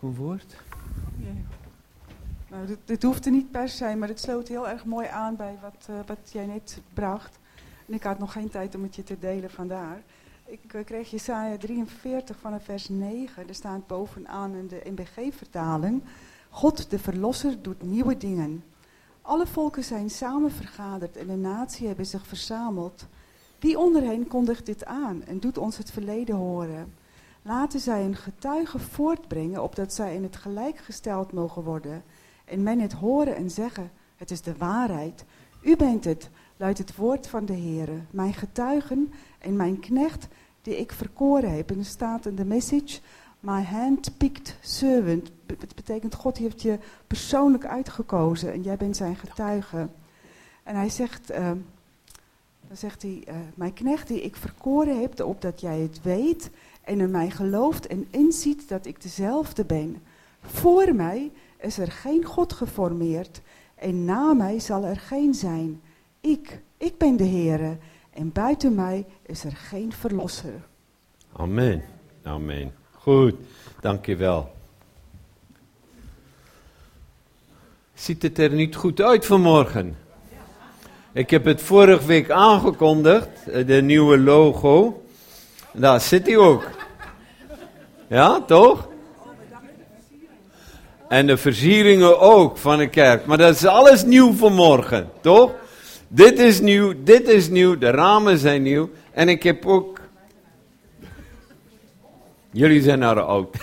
Goed woord. Ja. Nou, dit hoeft er niet per se, maar het sloot heel erg mooi aan bij wat jij net bracht. En ik had nog geen tijd om het je te delen, vandaar. Ik kreeg Jesaja 43 vanaf vers 9. Er staat bovenaan in de NBG-vertaling. God, de Verlosser, doet nieuwe dingen. Alle volken zijn samen vergaderd en de natie hebben zich verzameld. Wie onder hen kondigt dit aan en doet ons het verleden horen? Laten zij een getuige voortbrengen, opdat zij in het gelijk gesteld mogen worden. En men het horen en zeggen, het is de waarheid. U bent het, luidt het woord van de Heere. Mijn getuigen en mijn knecht die ik verkoren heb. En er staat in de message, my handpicked servant. Het betekent, God heeft je persoonlijk uitgekozen en jij bent zijn getuige. En hij zegt, dan zegt hij, mijn knecht die ik verkoren heb, opdat jij het weet en in mij gelooft en inziet dat ik dezelfde ben. Voor mij is er geen God geformeerd en na mij zal er geen zijn. Ik ben de Heere en buiten mij is er geen verlosser. Amen. Amen. Goed, dankjewel. Ziet het er niet goed uit vanmorgen? Ik heb het vorige week aangekondigd, de nieuwe logo. Daar zit hij ook. Ja, toch? En de versieringen ook van de kerk. Maar dat is alles nieuw vanmorgen, toch? Dit is nieuw, de ramen zijn nieuw. En ik heb ook... Jullie zijn nou oud.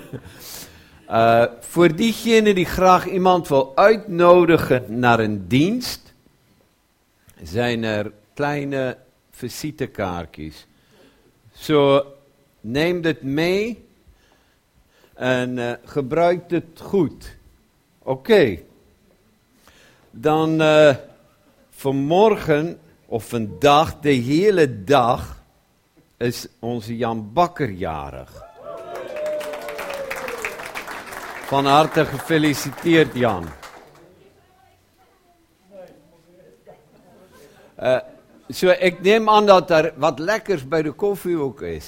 Voor diegene die graag iemand wil uitnodigen naar een dienst, zijn er kleine visitekaartjes. Zo, neem dit mee en gebruik het goed. Oké. Dan vanmorgen of vandaag, de hele dag, is onze Jan Bakker jarig. Van harte gefeliciteerd, Jan. Ik neem aan dat er wat lekkers bij de koffie ook is.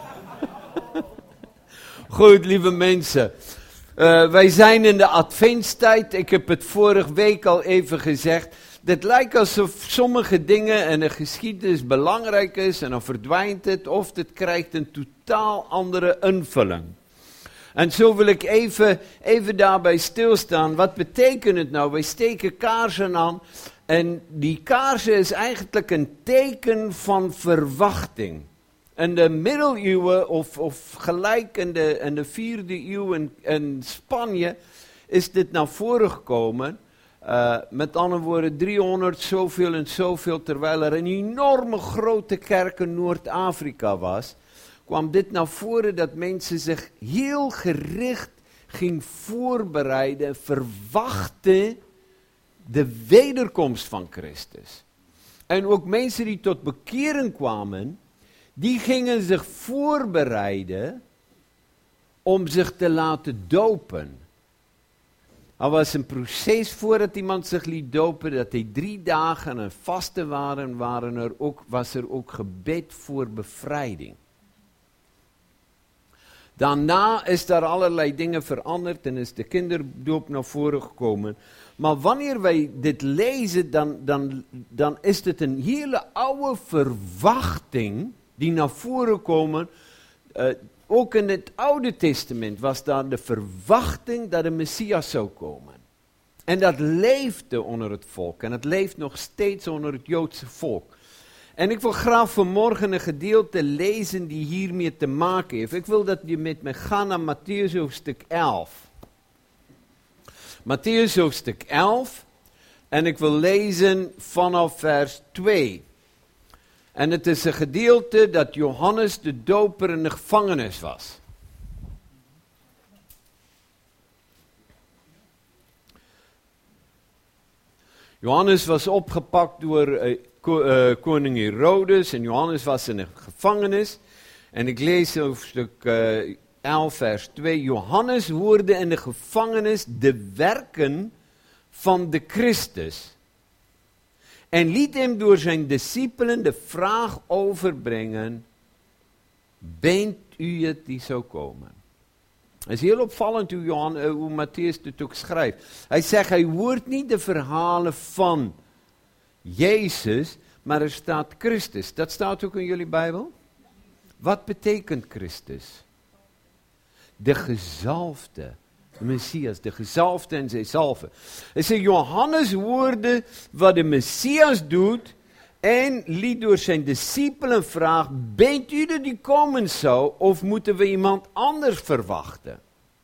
Goed, lieve mensen. Wij zijn in de adventstijd. Ik heb het vorige week al even gezegd. Het lijkt alsof sommige dingen en de geschiedenis belangrijk is en dan verdwijnt het of het krijgt een totaal andere invulling. En zo wil ik even daarbij stilstaan. Wat betekent het nou? Wij steken kaarsen aan en die kaarsen is eigenlijk een teken van verwachting. In de middeleeuwen of gelijk in de 4e eeuw in Spanje is dit naar voren gekomen. Met andere woorden 300 zoveel en zoveel, terwijl er een enorme grote kerk in Noord-Afrika was, kwam dit naar voren dat mensen zich heel gericht ging voorbereiden, verwachten de wederkomst van Christus. En ook mensen die tot bekering kwamen, die gingen zich voorbereiden om zich te laten dopen. Er was een proces voordat iemand zich liet dopen, dat hij 3 dagen en vasten was er ook gebed voor bevrijding. Daarna is daar allerlei dingen veranderd en is de kinderdoop naar voren gekomen. Maar wanneer wij dit lezen, dan is het een hele oude verwachting die naar voren komen. Ook in het Oude Testament was daar de verwachting dat de Messias zou komen. En dat leefde onder het volk en het leeft nog steeds onder het Joodse volk. En ik wil graag vanmorgen een gedeelte lezen die hiermee te maken heeft. Ik wil dat je met me gaat naar Mattheüs hoofdstuk 11. Mattheüs hoofdstuk 11 en ik wil lezen vanaf vers 2. En het is een gedeelte dat Johannes de Doper in de gevangenis was. Johannes was opgepakt door koning Herodes en Johannes was in de gevangenis. En ik lees hoofdstuk 11 vers 2. Johannes hoorde in de gevangenis de werken van de Christus. En liet hem door zijn discipelen de vraag overbrengen, bent u het die zou komen? Het is heel opvallend hoe Matthäus dit ook schrijft. Hij zegt, hij hoort niet de verhalen van Jezus, maar er staat Christus. Dat staat ook in jullie Bijbel. Wat betekent Christus? De gezalfde. De Messias, de gezalfde en zijn zalven. Het zijn Johannes woorden wat de Messias doet en liet door zijn discipelen vragen, bent u dat die komen zou of moeten we iemand anders verwachten?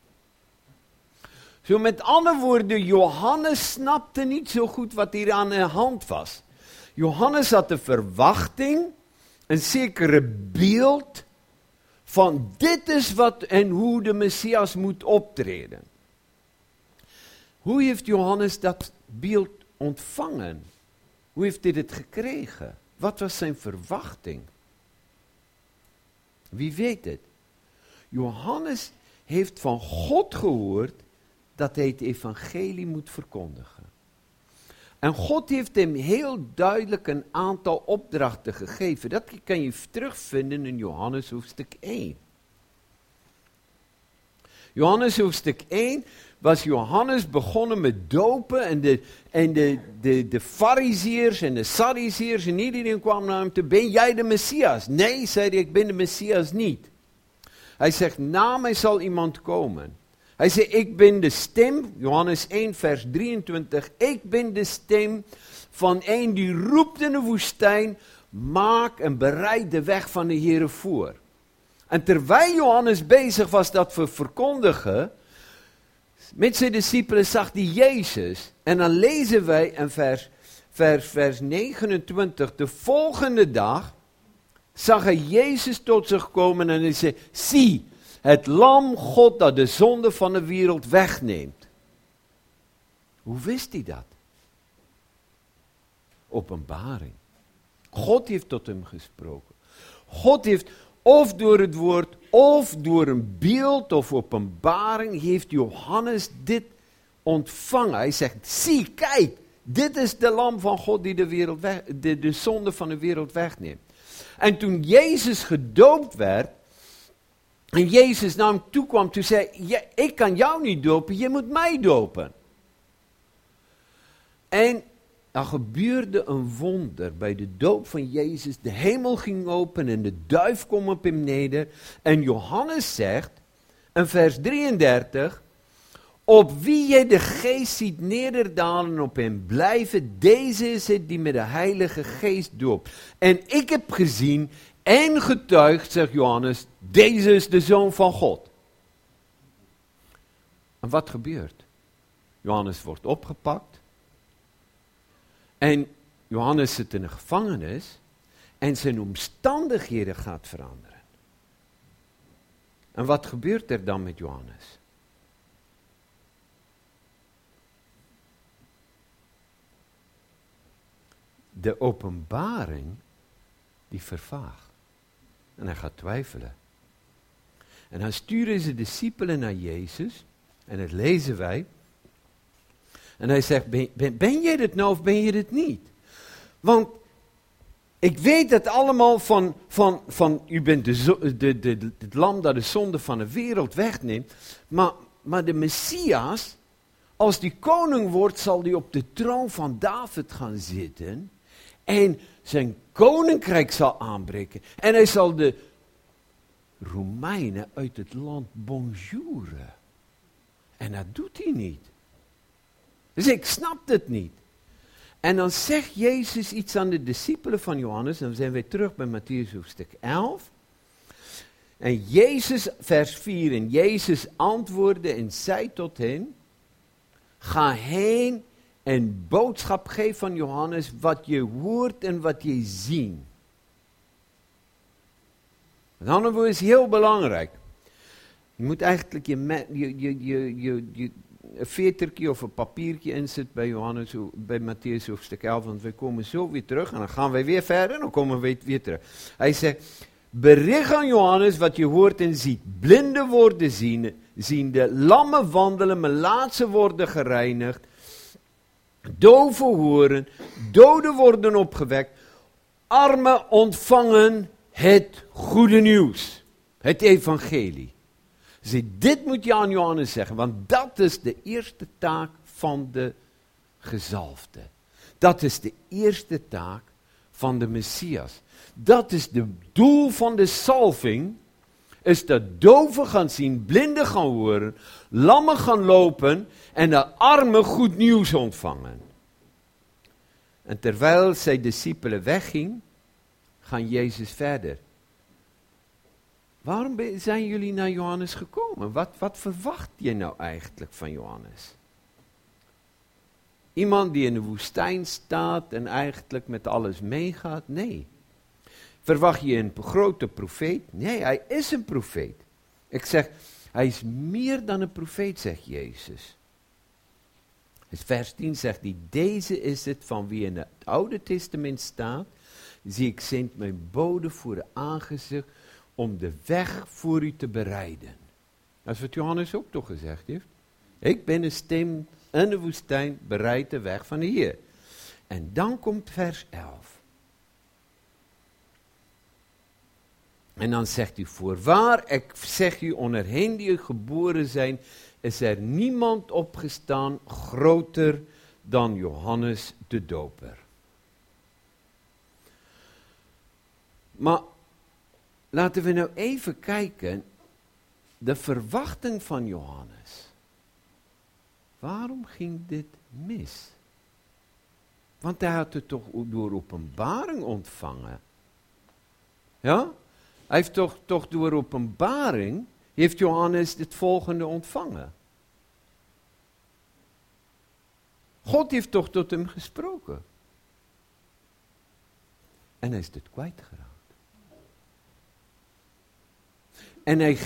Zo met andere woorden, Johannes snapte niet zo goed wat hier aan de hand was. Johannes had de verwachting, een zekere beeld van dit is wat en hoe de Messias moet optreden. Hoe heeft Johannes dat beeld ontvangen? Hoe heeft hij het gekregen? Wat was zijn verwachting? Wie weet het? Johannes heeft van God gehoord dat hij het evangelie moet verkondigen. En God heeft hem heel duidelijk een aantal opdrachten gegeven. Dat kan je terugvinden in Johannes hoofdstuk 1. Johannes hoofdstuk 1 was Johannes begonnen met dopen en de farizeërs en de sadduceërs en iedereen kwam naar hem toe. Ben jij de Messias? Nee, zei hij, ik ben de Messias niet. Hij zegt, na mij zal iemand komen. Hij zei, ik ben de stem, Johannes 1 vers 23, ik ben de stem van een die roept in de woestijn, maak en bereid de weg van de Heere voor. En terwijl Johannes bezig was dat te verkondigen, met zijn discipelen zag hij Jezus. En dan lezen wij in vers 29, de volgende dag zag hij Jezus tot zich komen en hij zei, zie, het lam God dat de zonde van de wereld wegneemt. Hoe wist hij dat? Openbaring. God heeft tot hem gesproken. God heeft of door het woord, of door een beeld of openbaring, heeft Johannes dit ontvangen. Hij zegt, zie, kijk, dit is de lam van God die de zonde van de wereld wegneemt. En toen Jezus gedoopt werd, en Jezus naar hem toe kwam, toen zei hij, ik kan jou niet dopen, je moet mij dopen. En er gebeurde een wonder bij de doop van Jezus. De hemel ging open en de duif kwam op hem neder. En Johannes zegt, in vers 33, op wie je de geest ziet nederdalen op hem blijven, deze is het die met de heilige geest doopt. En ik heb gezien en getuigd, zegt Johannes, deze is de Zoon van God. En wat gebeurt? Johannes wordt opgepakt. En Johannes zit in een gevangenis. En zijn omstandigheden gaat veranderen. En wat gebeurt er dan met Johannes? De openbaring, die vervaagt. En hij gaat twijfelen. En dan sturen ze discipelen naar Jezus. En dat lezen wij. En hij zegt, ben jij dit nou of ben je dit niet? Want ik weet het allemaal van u bent het lam dat de zonde van de wereld wegneemt. Maar de Messias, als die koning wordt, zal die op de troon van David gaan zitten. En zijn koninkrijk zal aanbreken. En hij zal de Romeinen uit het land bonjouren. En dat doet hij niet. Dus ik snap het niet. En dan zegt Jezus iets aan de discipelen van Johannes. En dan zijn wij terug bij Matthäus hoofdstuk 11. En Jezus, vers 4. En Jezus antwoordde en zei tot hen, ga heen en boodschap geef van Johannes wat je hoort en wat je ziet. Met andere woorden is heel belangrijk. Je moet eigenlijk je vetertje of een papiertje inzetten bij Johannes, bij Matthäus hoofdstuk 11, want wij komen zo weer terug en dan gaan wij weer verder en dan komen we weer terug. Hij zegt, bericht aan Johannes wat je hoort en ziet. Blinden worden ziende, lammen wandelen, melaatsen worden gereinigd, doven horen, doden worden opgewekt, armen ontvangen het goede nieuws, het evangelie. Dit moet je aan Johannes zeggen, want dat is de eerste taak van de gezalfde. Dat is de eerste taak van de Messias. Dat is het doel van de salving, is dat doven gaan zien, blinden gaan horen, lammen gaan lopen en de armen goed nieuws ontvangen. En terwijl zijn discipelen wegging, gaan Jezus verder. Waarom zijn jullie naar Johannes gekomen? Wat verwacht je nou eigenlijk van Johannes? Iemand die in de woestijn staat en eigenlijk met alles meegaat? Nee. Verwacht je een grote profeet? Nee, hij is een profeet. Ik zeg, hij is meer dan een profeet, zegt Jezus. Dus vers 10 zegt hij, deze is het van wie in het Oude Testament staat. Zie, ik zend mijn bode voor de aangezicht om de weg voor u te bereiden. Dat is wat Johannes ook toch gezegd heeft. Ik ben een stem in de woestijn, bereid de weg van de Heer. En dan komt vers 11. En dan zegt hij, voorwaar, ik zeg u, onder hen die geboren zijn, is er niemand opgestaan groter dan Johannes de Doper. Maar laten we nou even kijken, de verwachting van Johannes. Waarom ging dit mis? Want hij had het toch door openbaring ontvangen. Ja? Hij heeft toch door openbaring, heeft Johannes het volgende ontvangen. God heeft toch tot hem gesproken. En hij is het kwijtgeraakt. En hij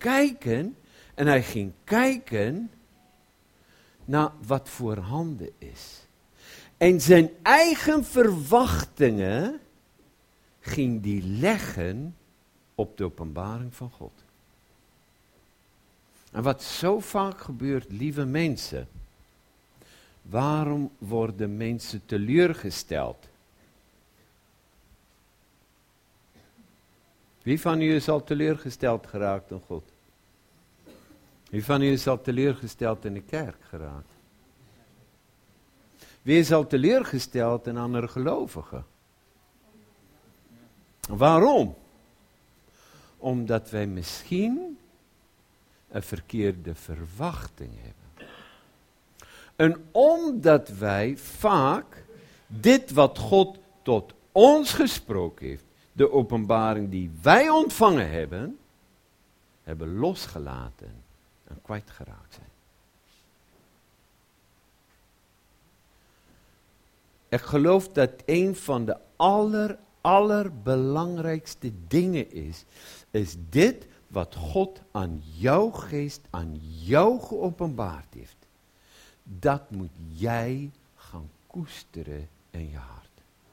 ging kijken naar wat voorhanden is. En zijn eigen verwachtingen ging die leggen op de openbaring van God. En wat zo vaak gebeurt, lieve mensen, waarom worden mensen teleurgesteld? Wie van u is al teleurgesteld geraakt in God? Wie van u is al teleurgesteld in de kerk geraakt? Wie is al teleurgesteld in andere gelovigen? Waarom? Omdat wij misschien een verkeerde verwachting hebben. En omdat wij vaak dit wat God tot ons gesproken heeft, de openbaring die wij ontvangen hebben losgelaten en kwijtgeraakt zijn. Ik geloof dat een van de allerbelangrijkste dingen is dit wat God aan jouw geest, aan jou geopenbaard heeft. Dat moet jij gaan koesteren in je hart.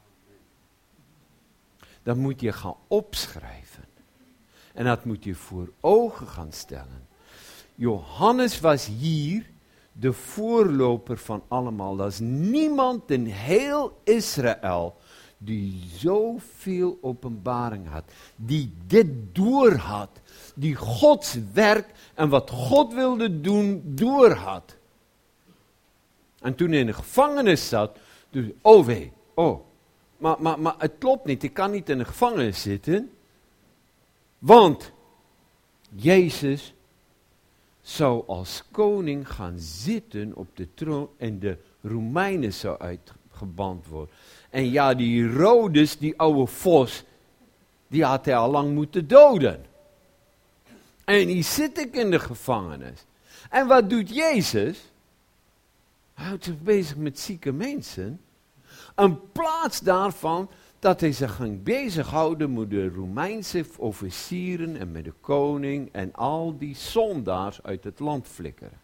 Dat moet je gaan opschrijven. En dat moet je voor ogen gaan stellen. Johannes was hier de voorloper van allemaal. Er is niemand in heel Israël die zoveel openbaring had. Die dit doorhad. Die Gods werk en wat God wilde doen doorhad. En toen hij in de gevangenis zat, dus, oh wee, oh. Maar het klopt niet, ik kan niet in de gevangenis zitten. Want Jezus zou als koning gaan zitten op de troon en de Romeinen zou uitgeband worden. En ja, die Herodes, die oude vos, die had hij al lang moeten doden. En hier zit ik in de gevangenis. En wat doet Jezus? Hij houdt zich bezig met zieke mensen. In plaats daarvan dat hij zich ging bezighouden met de Romeinse officieren en met de koning en al die zondaars uit het land flikkeren.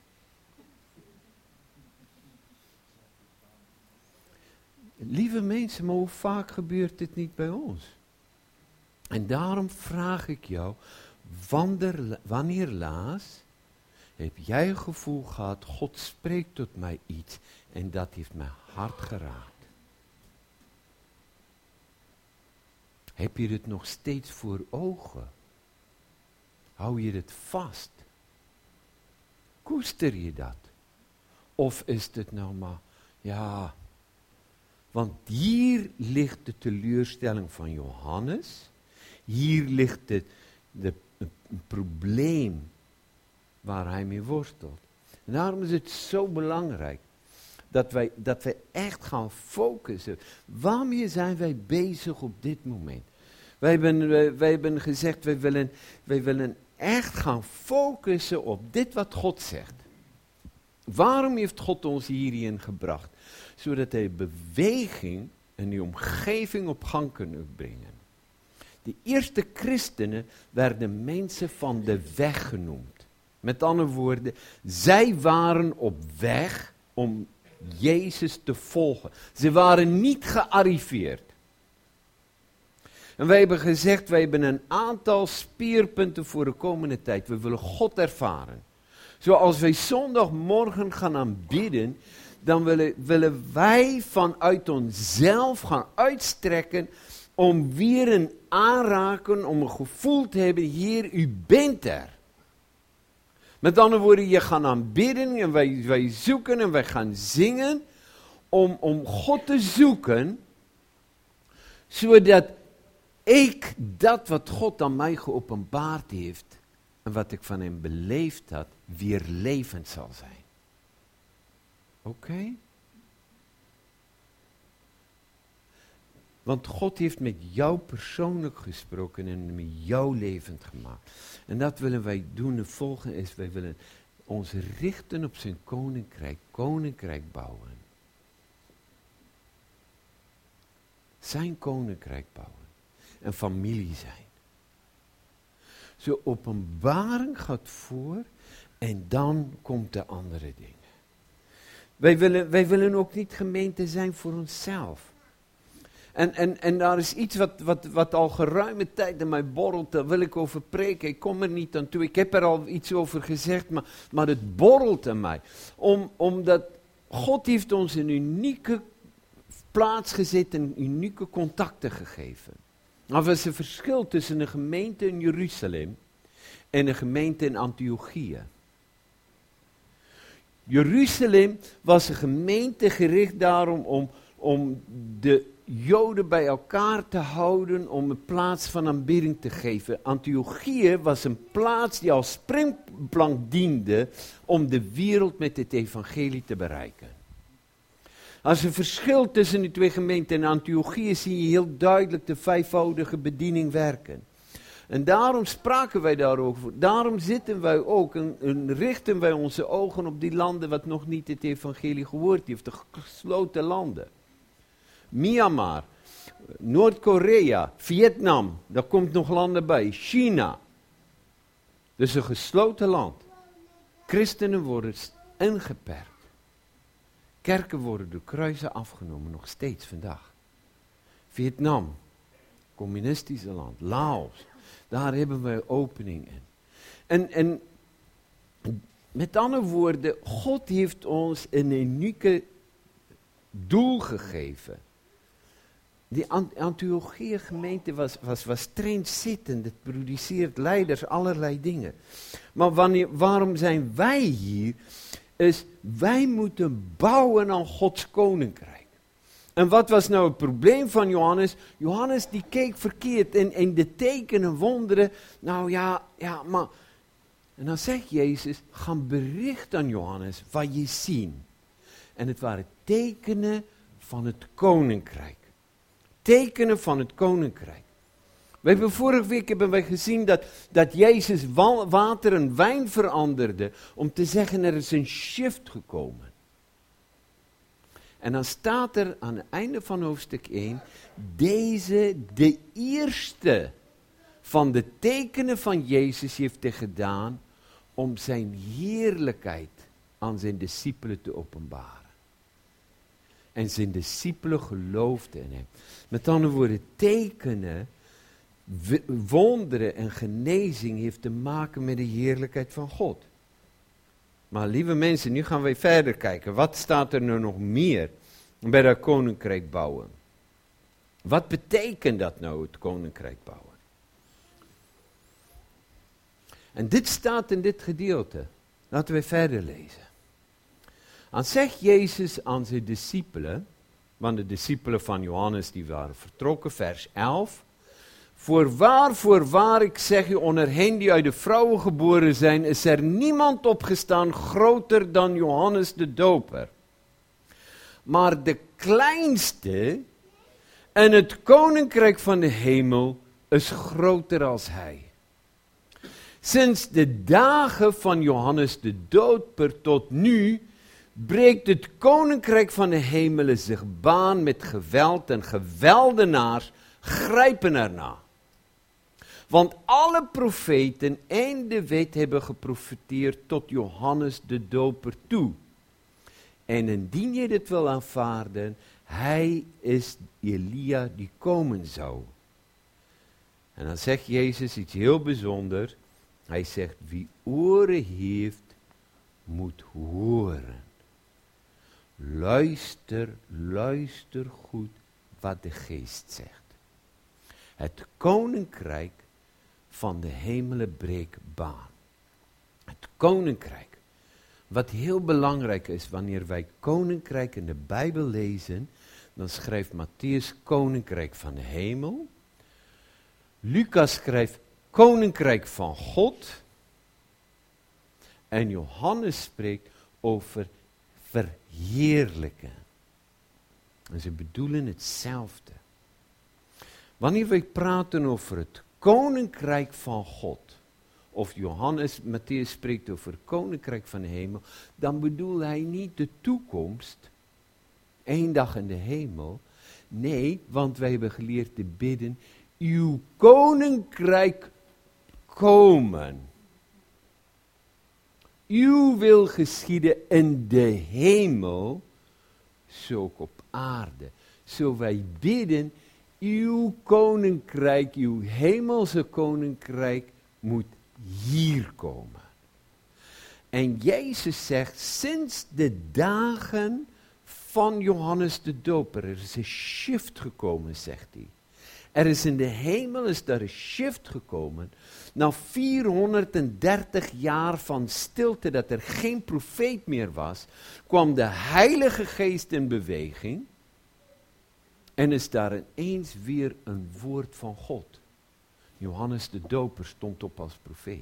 Lieve mensen, maar hoe vaak gebeurt dit niet bij ons? En daarom vraag ik jou, wanneer laatst heb jij het gevoel gehad, God spreekt tot mij iets en dat heeft mijn hart geraakt? Heb je het nog steeds voor ogen? Hou je het vast? Koester je dat? Of is het nou maar, ja, want hier ligt de teleurstelling van Johannes. Hier ligt het een probleem waar hij mee worstelt. En daarom is het zo belangrijk dat wij echt gaan focussen. Waarmee zijn wij bezig op dit moment? Wij hebben gezegd, wij willen echt gaan focussen op dit wat God zegt. Waarom heeft God ons hierin gebracht? Zodat hij beweging en die omgeving op gang kunnen brengen. De eerste christenen werden mensen van de weg genoemd. Met andere woorden, zij waren op weg om Jezus te volgen. Ze waren niet gearriveerd. En wij hebben gezegd, wij hebben een aantal speerpunten voor de komende tijd. We willen God ervaren. Zoals wij zondagmorgen gaan aanbidden, dan willen wij vanuit onszelf gaan uitstrekken om weer een aanraken, om een gevoel te hebben, Heer, u bent er. Met andere woorden, je gaat aanbidden en wij zoeken en wij gaan zingen om God te zoeken, zodat ik dat wat God aan mij geopenbaard heeft en wat ik van hem beleefd had, weer levend zal zijn. Oké? Want God heeft met jou persoonlijk gesproken en met jou levend gemaakt. En dat willen wij doen. Het volgende is, wij willen ons richten op zijn koninkrijk bouwen. Zijn koninkrijk bouwen. En familie zijn. Zo'n openbaring gaat voor en dan komt de andere dingen. Wij willen ook niet gemeente zijn voor onszelf. En daar is iets wat al geruime tijd in mij borrelt, daar wil ik over preken. Ik kom er niet aan toe, ik heb er al iets over gezegd, maar het borrelt in mij. Omdat God heeft ons een unieke plaats gezet en unieke contacten gegeven. Er was een verschil tussen een gemeente in Jeruzalem en een gemeente in Antiochië. Jeruzalem was een gemeente gericht daarom om de Joden bij elkaar te houden, om een plaats van aanbidding te geven. Antiochië was een plaats die als springplank diende om de wereld met het evangelie te bereiken. Als een verschil tussen de twee gemeenten in Antiochië zie je heel duidelijk de vijfvoudige bediening werken. En daarom spraken wij daarover. Daarom zitten wij ook en richten wij onze ogen op die landen wat nog niet het evangelie gehoord heeft. De gesloten landen. Myanmar, Noord-Korea, Vietnam, daar komt nog landen bij. China. Dus een gesloten land. Christenen worden ingeperkt. Kerken worden door kruisen afgenomen, nog steeds vandaag. Vietnam, communistische land, Laos, daar hebben wij opening in. En met andere woorden, God heeft ons een unieke doel gegeven. Die Antiochië gemeente was trendzittend, het produceert leiders, allerlei dingen. Maar waarom zijn wij hier? Is wij moeten bouwen aan Gods koninkrijk. En wat was nou het probleem van Johannes? Johannes die keek verkeerd en de tekenen, wonderen, nou ja, maar... En dan zegt Jezus, ga bericht aan Johannes wat je ziet. En het waren tekenen van het koninkrijk. Tekenen van het koninkrijk. Vorige week hebben wij gezien dat Jezus water in wijn veranderde. Om te zeggen, er is een shift gekomen. En dan staat er aan het einde van hoofdstuk 1. Deze, de eerste van de tekenen van Jezus heeft hij gedaan. Om zijn heerlijkheid aan zijn discipelen te openbaren. En zijn discipelen geloofden in hem. Met andere woorden, tekenen, wonderen en genezing heeft te maken met de heerlijkheid van God. Maar lieve mensen, nu gaan wij verder kijken. Wat staat er nou nog meer bij dat koninkrijk bouwen? Wat betekent dat nou, het koninkrijk bouwen? En dit staat in dit gedeelte. Laten we verder lezen. Dan zegt Jezus aan zijn discipelen, want de discipelen van Johannes die waren vertrokken, vers 11. Voorwaar, ik zeg u, onder hen die uit de vrouwen geboren zijn, is er niemand opgestaan groter dan Johannes de Doper. Maar de kleinste in het koninkrijk van de hemel is groter als hij. Sinds de dagen van Johannes de Doper tot nu breekt het koninkrijk van de hemelen zich baan met geweld en geweldenaars grijpen erna. Want alle profeten en de wet hebben geprofeteerd tot Johannes de Doper toe. En indien je dit wil aanvaarden, hij is Elia die komen zou. En dan zegt Jezus iets heel bijzonders. Hij zegt, wie oren heeft, moet horen. Luister goed wat de Geest zegt. Het koninkrijk van de hemelen breekt baan. Het koninkrijk. Wat heel belangrijk is, wanneer wij koninkrijk in de Bijbel lezen, dan schrijft Mattheüs koninkrijk van de hemel. Lucas schrijft koninkrijk van God. En Johannes spreekt over verheerlijken. En ze bedoelen hetzelfde. Wanneer wij praten over het koninkrijk van God, of Mattheüs spreekt over het koninkrijk van de hemel, dan bedoelt hij niet de toekomst, één dag in de hemel. Nee, want wij hebben geleerd te bidden, uw koninkrijk komen. Uw wil geschieden in de hemel, zo ook op aarde. Zo wij bidden, uw koninkrijk, uw hemelse koninkrijk moet hier komen. En Jezus zegt, sinds de dagen van Johannes de Doper, er is een shift gekomen, zegt hij. Er is in de hemel een shift gekomen. Na 430 jaar van stilte, dat er geen profeet meer was, kwam de Heilige Geest in beweging. En is daar ineens weer een woord van God. Johannes de Doper stond op als profeet.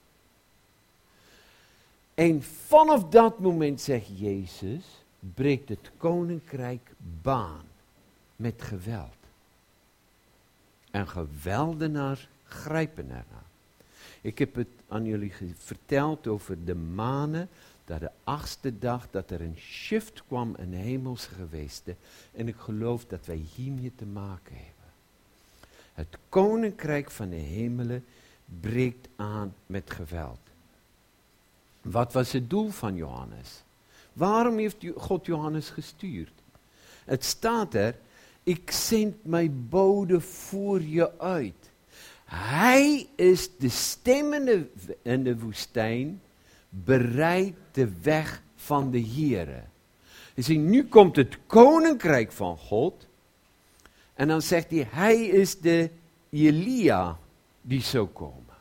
En vanaf dat moment, zegt Jezus, breekt het koninkrijk baan met geweld. En geweldenaars grijpen ernaar. Ik heb het aan jullie verteld over de manen, dat de 8e dag, dat er een shift kwam in de hemelse gewesten. En ik geloof dat wij hiermee te maken hebben. Het koninkrijk van de hemelen breekt aan met geweld. Wat was het doel van Johannes? Waarom heeft God Johannes gestuurd? Het staat er, ik zend mijn bode voor je uit. Hij is de stem in de woestijn, bereidt de weg van de Heere. Je ziet, nu komt het koninkrijk van God. En dan zegt hij is de Elia die zou komen.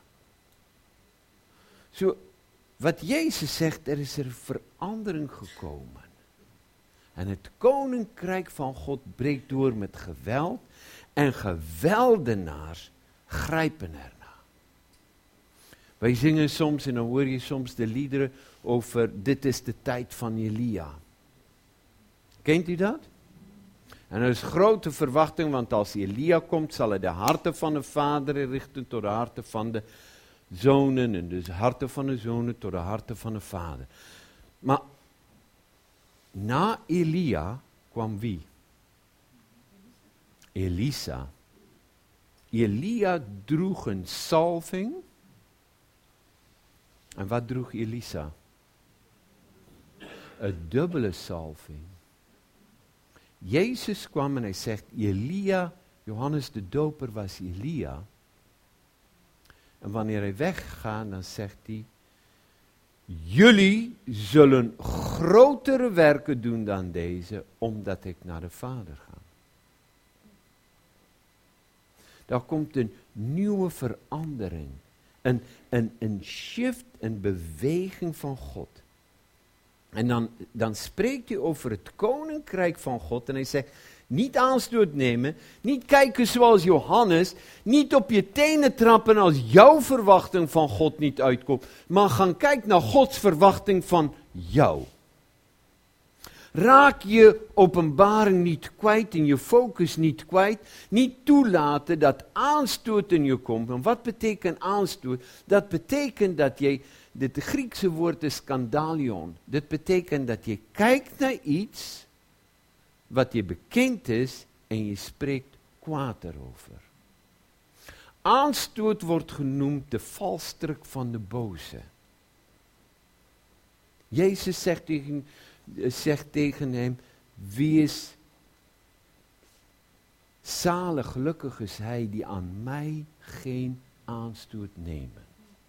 Zo, wat Jezus zegt, er is een verandering gekomen. En het koninkrijk van God breekt door met geweld. En geweldenaars grijpen erna. Wij zingen soms, en dan hoor je soms de liederen over, dit is de tijd van Elia. Kent u dat? En er is grote verwachting, want als Elia komt, zal hij de harten van de vader richten tot de harten van de zonen. En dus de harten van de zonen tot de harten van de vader. Maar na Elia kwam wie? Elisa. Elia droeg een salving. En wat droeg Elisa? Een dubbele salving. Jezus kwam en hij zegt, Elia, Johannes de Doper was Elia. En wanneer hij weggaat, dan zegt hij, jullie zullen grotere werken doen dan deze, omdat ik naar de Vader ga. Daar komt een nieuwe verandering een shift, een beweging van God. En dan spreekt hij over het koninkrijk van God. En hij zegt, niet aanstoot nemen, niet kijken zoals Johannes, niet op je tenen trappen als jouw verwachting van God niet uitkomt. Maar gaan kijken naar Gods verwachting van jou. Raak je openbaring niet kwijt en je focus niet kwijt. Niet toelaten dat aanstoot in je komt. En wat betekent aanstoot? Dat betekent dat je, het Griekse woord is skandalion. Dat betekent dat je kijkt naar iets wat je bekend is en je spreekt kwaad erover. Aanstoot wordt genoemd de valstrik van de boze. Jezus zegt tegen hem, wie is zalig, gelukkig is hij die aan mij geen aanstoot neemt.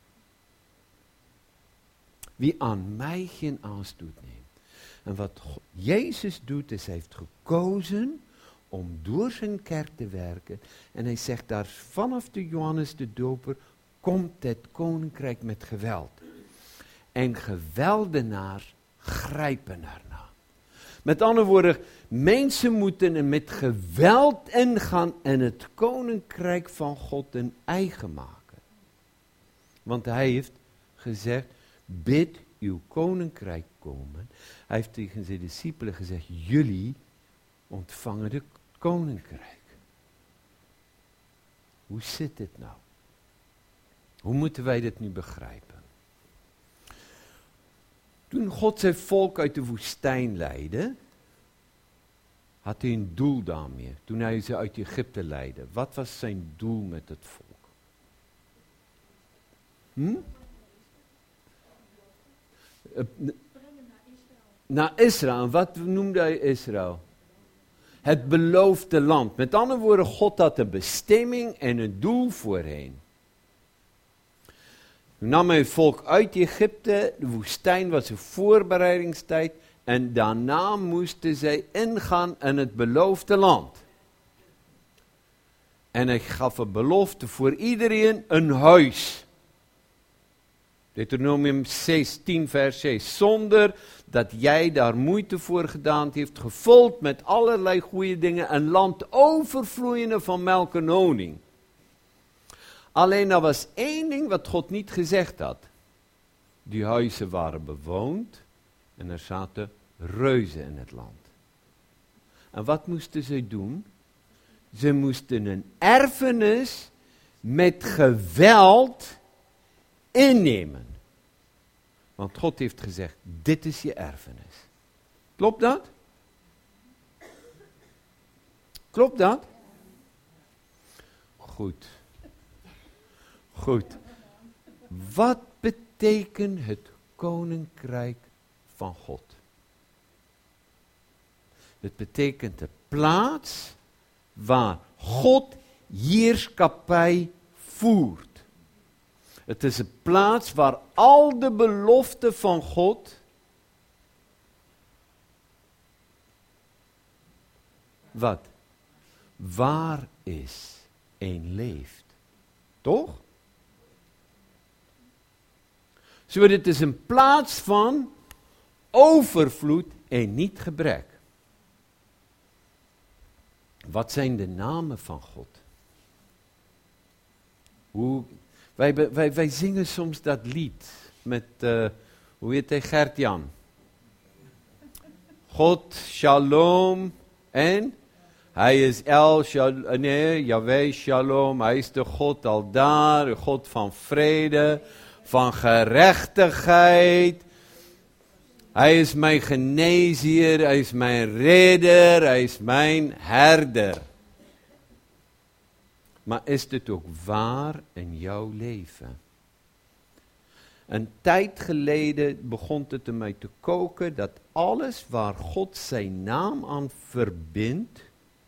Wie aan mij geen aanstoot neemt. En wat Jezus doet, is hij heeft gekozen om door zijn kerk te werken. En hij zegt daar vanaf de Johannes de Doper, komt het koninkrijk met geweld. En geweldenaar grijpen erna. Met andere woorden, mensen moeten met geweld ingaan en het koninkrijk van God een eigen maken. Want hij heeft gezegd, bid uw koninkrijk komen. Hij heeft tegen zijn discipelen gezegd, jullie ontvangen het koninkrijk. Hoe zit het nou? Hoe moeten wij dit nu begrijpen? Toen God zijn volk uit de woestijn leidde, had hij een doel daarmee. Toen hij ze uit Egypte leidde. Wat was zijn doel met het volk? Naar Israël. En wat noemde hij Israël? Het beloofde land. Met andere woorden, God had een bestemming en een doel voorheen. Toen nam hij het volk uit Egypte, de woestijn was een voorbereidingstijd en daarna moesten zij ingaan in het beloofde land. En hij gaf een belofte voor iedereen een huis. Deuteronomium 16 vers 6. Zonder dat jij daar moeite voor gedaan heeft, gevuld met allerlei goede dingen, een land overvloeiende van melk en honing. Alleen er was één ding wat God niet gezegd had. Die huizen waren bewoond en er zaten reuzen in het land. En wat moesten ze doen? Ze moesten een erfenis met geweld innemen. Want God heeft gezegd, dit is je erfenis. Klopt dat? Klopt dat? Goed. Goed. Wat betekent het koninkrijk van God? Het betekent de plaats waar God heerschappij voert. Het is een plaats waar al de beloften van God wat? Waar is en leeft. Toch? Zo, dit is een plaats van overvloed en niet gebrek. Wat zijn de namen van God? Wij zingen soms dat lied met, hoe heet hij, Gert-Jan? God, Shalom en hij is Yahweh Shalom, hij is de God al daar, de God van vrede, van gerechtigheid. Hij is mijn geneesheer, hij is mijn redder, hij is mijn herder. Maar is dit ook waar in jouw leven? Een tijd geleden begon het in mij te koken dat alles waar God zijn naam aan verbindt,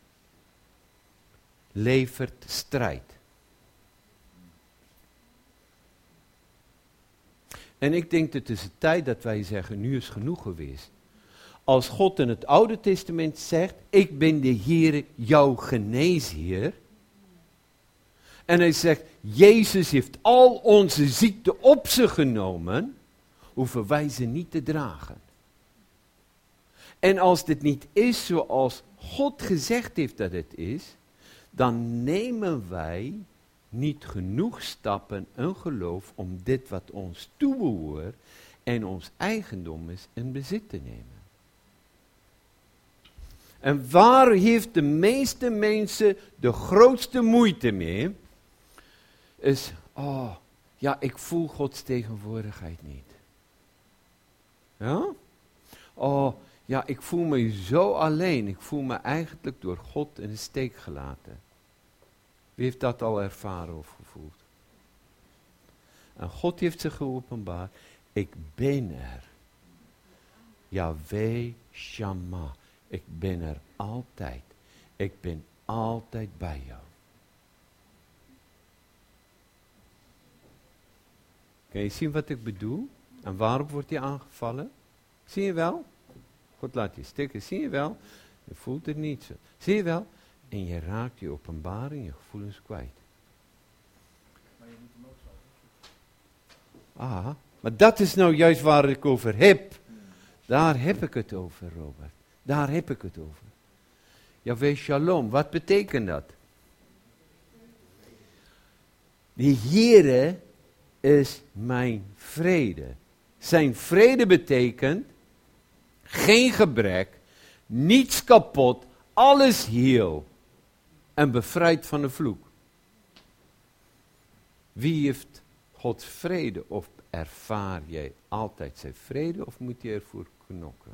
levert strijd. En ik denk dat het is de tijd dat wij zeggen, nu is genoeg geweest. Als God in het Oude Testament zegt, ik ben de Heer, jouw geneesheer. En hij zegt, Jezus heeft al onze ziekte op zich genomen, hoeven wij ze niet te dragen. En als dit niet is zoals God gezegd heeft dat het is, dan nemen wij niet genoeg stappen in geloof om dit wat ons toebehoort en ons eigendom is in bezit te nemen. En waar heeft de meeste mensen de grootste moeite mee? Is, ik voel Gods tegenwoordigheid niet. Ja? Ik voel me zo alleen. Ik voel me eigenlijk door God in de steek gelaten. Wie heeft dat al ervaren of gevoeld? En God heeft zich geopenbaard. Ik ben er. Yahweh Shammah. Ik ben er altijd. Ik ben altijd bij jou. Kan je zien wat ik bedoel? En waarom wordt hij aangevallen? Zie je wel? God laat je stikken. Zie je wel? Je voelt het niet zo. Zie je wel? En je raakt je openbaring, je gevoelens kwijt. Maar je moet hem ook zo. Maar dat is nou juist waar ik over heb. Daar heb ik het over, Robert. Daar heb ik het over. Yahweh Shalom, wat betekent dat? De Heere is mijn vrede. Zijn vrede betekent geen gebrek, niets kapot, alles heel en bevrijd van de vloek. Wie heeft Gods vrede? Of ervaar jij altijd zijn vrede of moet je ervoor knokken?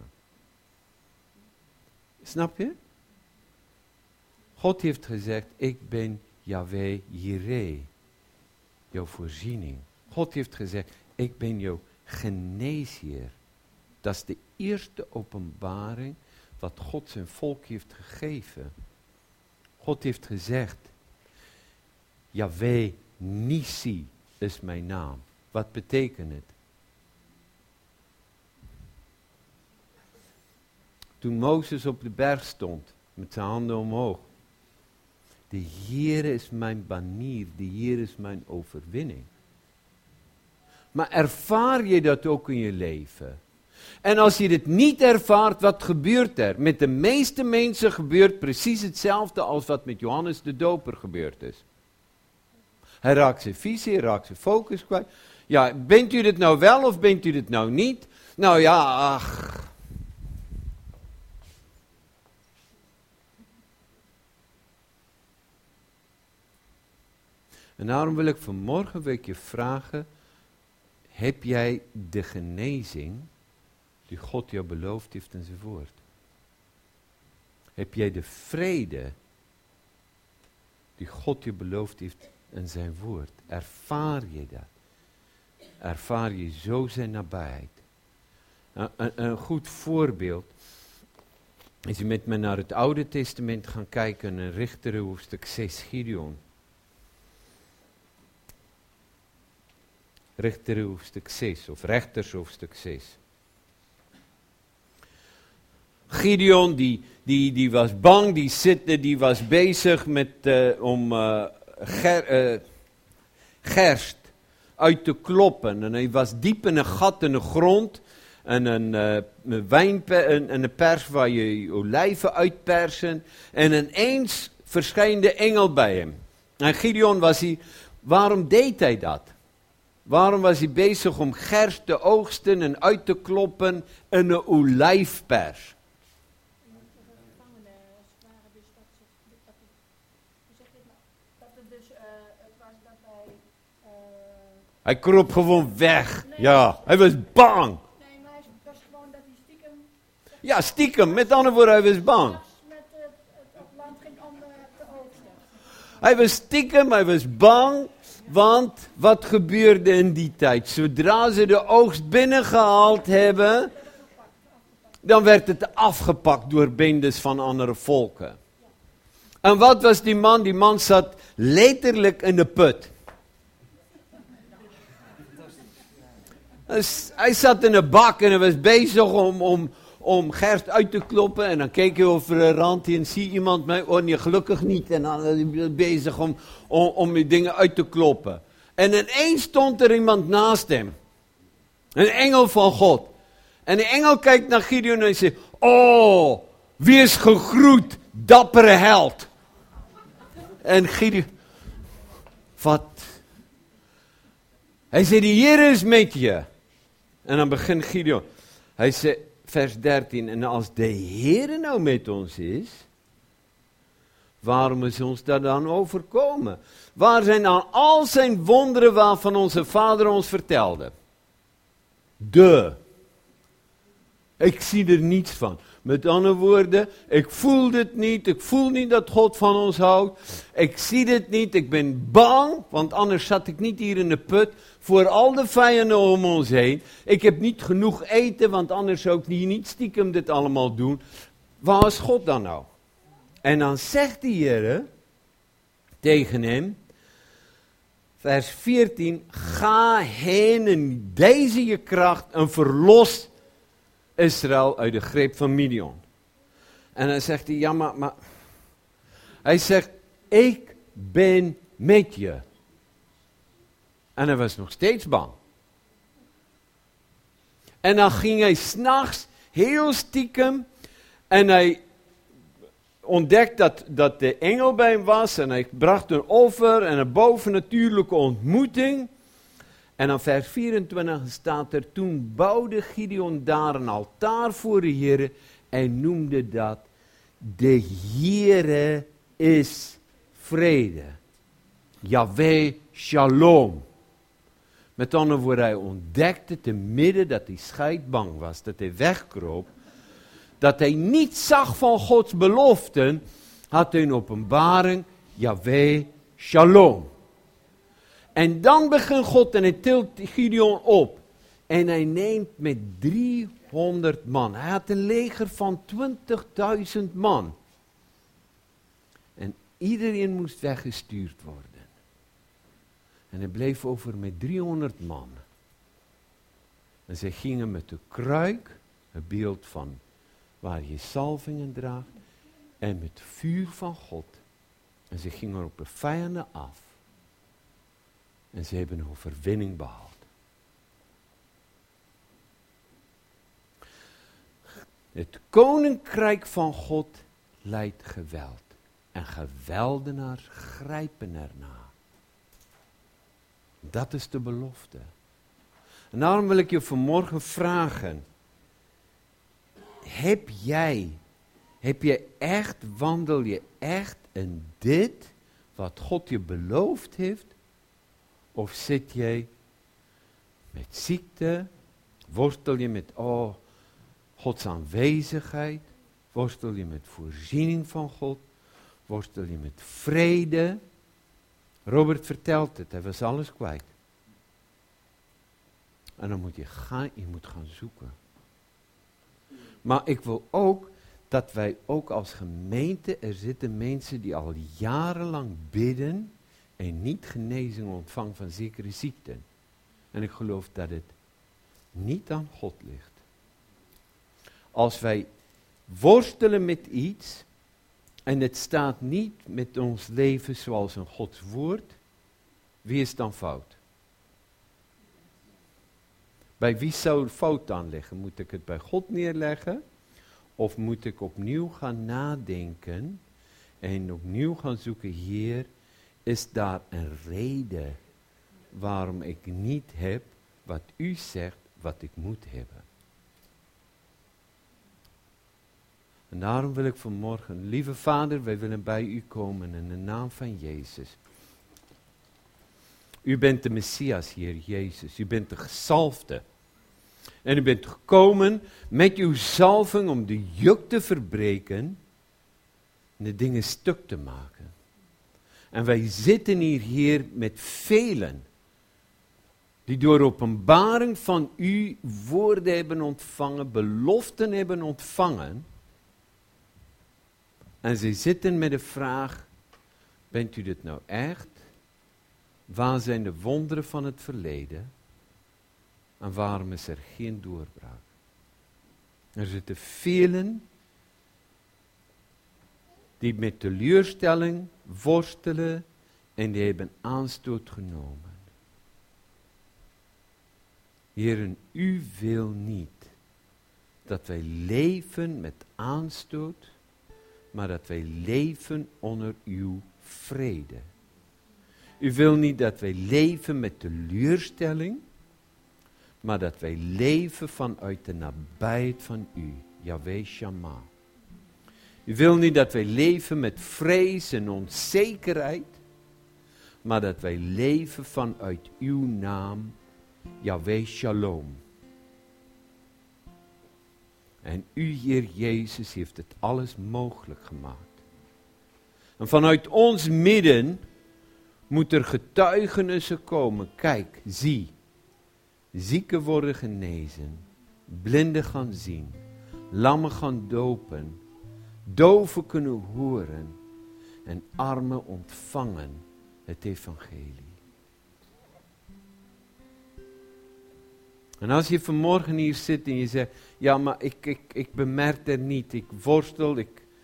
Snap je? God heeft gezegd, ik ben Yahweh Jireh, jouw voorziening. God heeft gezegd, ik ben jouw geneesheer. Dat is de eerste openbaring wat God zijn volk heeft gegeven. God heeft gezegd, Yahweh Nissi is mijn naam. Wat betekent het? Toen Mozes op de berg stond, met zijn handen omhoog. De Heere is mijn banier, de Heere is mijn overwinning. Maar ervaar je dat ook in je leven? En als je dit niet ervaart, wat gebeurt er? Met de meeste mensen gebeurt precies hetzelfde als wat met Johannes de Doper gebeurd is. Hij raakt zijn visie, hij raakt zijn focus kwijt. Ja, bent u dit nou wel of bent u dit nou niet? Nou ja, ach. En daarom wil ik vanmorgen je vragen, heb jij de genezing die God jou beloofd heeft in zijn woord? Heb jij de vrede die God je beloofd heeft in zijn woord? Ervaar je dat? Ervaar je zo zijn nabijheid? Een goed voorbeeld is je met me naar het Oude Testament gaan kijken in Richteren hoofdstuk 6, Gideon. Richteren hoofdstuk 6 of Rechters hoofdstuk 6. Gideon die was bang, die was bezig met om gerst uit te kloppen. En hij was diep in een gat in de grond. En een pers waar je olijven uitpersen. En ineens verscheen de engel bij hem. En Gideon waarom deed hij dat? Waarom was hij bezig om gerst te oogsten en uit te kloppen in een olijfpers? Hij kroop gewoon weg. Nee, ja, hij was bang. Nee, maar hij was gewoon dat hij stiekem... Ja, stiekem. Met andere woorden, hij was bang. Met het land ging om te oogsten. Hij was stiekem, hij was bang. Want wat gebeurde in die tijd? Zodra ze de oogst binnengehaald hebben, dan werd het afgepakt door bendes van andere volken. En wat was die man? Die man zat letterlijk in de put. Dus hij zat in een bak en hij was bezig om Gert uit te kloppen. En dan keek hij over de rand en zie iemand mij. Oh nee, gelukkig niet. En dan is hij bezig om die dingen uit te kloppen. En ineens stond er iemand naast hem. Een engel van God. En de engel kijkt naar Gideon en zegt, oh, wie is gegroet, dappere held. En Gideon, wat? Hij zei, de Heer is met je. En dan begint Gideon. Hij zei, vers 13, en als de Heer nou met ons is, waarom is ons dat dan overkomen? Waar zijn dan al zijn wonderen waarvan onze vader ons vertelde? Ik zie er niets van. Met andere woorden, ik voel dit niet. Ik voel niet dat God van ons houdt. Ik zie dit niet. Ik ben bang, want anders zat ik niet hier in de put voor al de vijanden om ons heen. Ik heb niet genoeg eten, want anders zou ik hier niet stiekem dit allemaal doen. Waar is God dan nou? En dan zegt de Heer tegen hem, vers 14, ga heen in deze je kracht en verlos Israël uit de greep van Midian. En dan zegt hij, ja maar hij zegt, ik ben met je. En hij was nog steeds bang. En dan ging hij 's nachts heel stiekem en hij ontdekt dat de engel bij hem was en hij bracht een offer en een bovennatuurlijke ontmoeting. En dan vers 24 staat er, toen bouwde Gideon daar een altaar voor de Heere en noemde dat, de Heere is vrede. Yahweh Shalom. Met andere woorden, hij ontdekte te midden dat hij scheidbang was, dat hij wegkroop, dat hij niet zag van Gods beloften, had hij een openbaring, Yahweh Shalom. En dan begint God en hij tilt Gideon op. En hij neemt met 300 man. Hij had een leger van 20.000 man. En iedereen moest weggestuurd worden. En hij bleef over met 300 man. En ze gingen met de kruik, een beeld van waar je zalvingen draagt, en met vuur van God. En ze gingen op de vijanden af. En ze hebben een overwinning behaald. Het koninkrijk van God leidt geweld. En geweldenaars grijpen erna. Dat is de belofte. En daarom wil ik je vanmorgen vragen. Wandel je echt in dit wat God je beloofd heeft? Of zit jij met ziekte? Worstel je met Gods aanwezigheid? Worstel je met voorziening van God? Worstel je met vrede? Robert vertelt het, hij was alles kwijt. En dan moet je gaan zoeken. Maar ik wil ook dat wij ook als gemeente, er zitten mensen die al jarenlang bidden en niet genezing ontvangen van zekere ziekten. En ik geloof dat het niet aan God ligt. Als wij worstelen met iets en het staat niet met ons leven zoals een Gods woord, wie is dan fout? Bij wie zou de fout dan liggen? Moet ik het bij God neerleggen? Of moet ik opnieuw gaan nadenken en opnieuw gaan zoeken, Heer, is daar een reden waarom ik niet heb wat u zegt wat ik moet hebben? En daarom wil ik vanmorgen, lieve Vader, wij willen bij u komen in de naam van Jezus. U bent de Messias, Heer Jezus. U bent de gezalfde. En u bent gekomen met uw zalving om de juk te verbreken en de dingen stuk te maken. En wij zitten hier, Heer, met velen die door openbaring van u woorden hebben ontvangen, beloften hebben ontvangen. En ze zitten met de vraag, bent u dit nou echt? Waar zijn de wonderen van het verleden? En waarom is er geen doorbraak? Er zitten velen die met teleurstelling worstelen en die hebben aanstoot genomen. Heeren, u wil niet dat wij leven met aanstoot, maar dat wij leven onder uw vrede. U wil niet dat wij leven met teleurstelling, maar dat wij leven vanuit de nabijheid van u, Yahweh Shammah. U wil niet dat wij leven met vrees en onzekerheid, maar dat wij leven vanuit uw naam, Yahweh Shalom. En u, Heer Jezus, heeft het alles mogelijk gemaakt. En vanuit ons midden moet er getuigenissen komen. Kijk, zie. Zieken worden genezen. Blinden gaan zien. Lammen gaan dopen. Doven kunnen horen. En armen ontvangen het evangelie. En als je vanmorgen hier zit en je zegt, ja, maar ik bemerk er niet, ik worstel,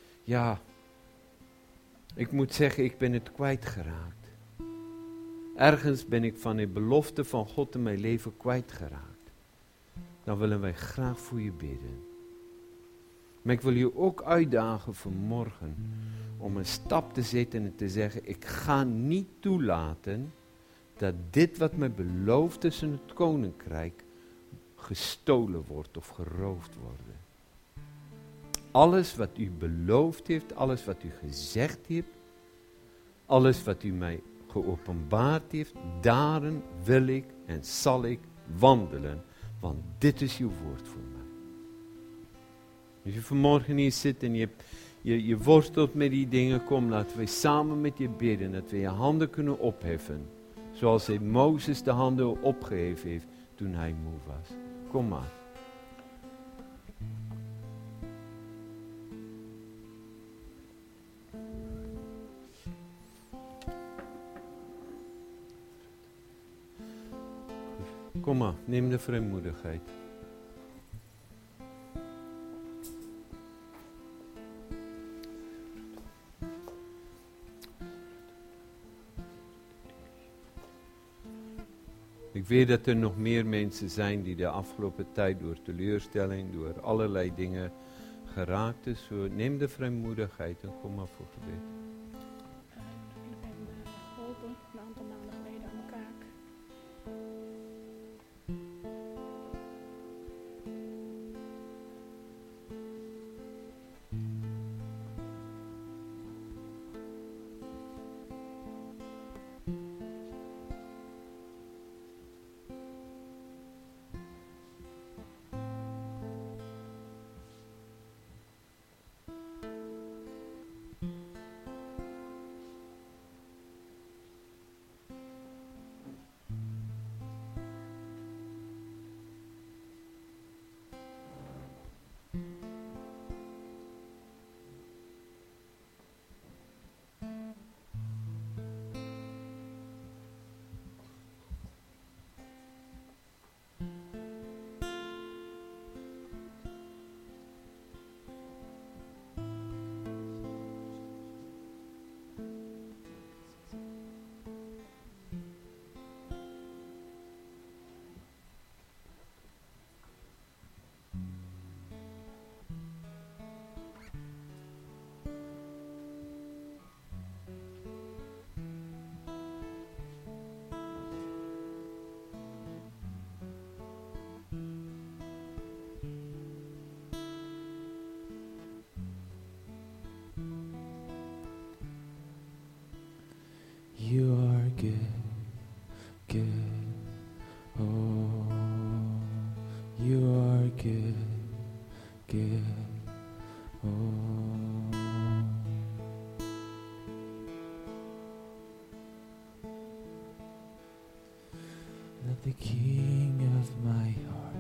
ik moet zeggen, ik ben het kwijtgeraakt. Ergens ben ik van de belofte van God in mijn leven kwijtgeraakt. Dan willen wij graag voor je bidden. Maar ik wil je ook uitdagen vanmorgen om een stap te zetten en te zeggen, ik ga niet toelaten dat dit wat mij beloofd is in het koninkrijk gestolen wordt of geroofd worden. Alles wat u beloofd heeft, alles wat u gezegd heeft, alles wat u mij geopenbaard heeft, daarin wil ik en zal ik wandelen, want dit is uw woord voor mij. Als je vanmorgen hier zit en je worstelt met die dingen, kom, laten we samen met je bidden, dat we je handen kunnen opheffen, zoals hij Mozes de handen opgeheven heeft toen hij moe was. Kom maar. Kom maar, neem de vrijmoedigheid. Ik weet dat er nog meer mensen zijn die de afgelopen tijd door teleurstelling, door allerlei dingen geraakt is. So, neem de vrijmoedigheid en kom maar voor gebed. Ik ben geholpen een aantal maanden geleden aan mijn kaak. You are good, good. Oh, you are good, good. Oh, let the King of my heart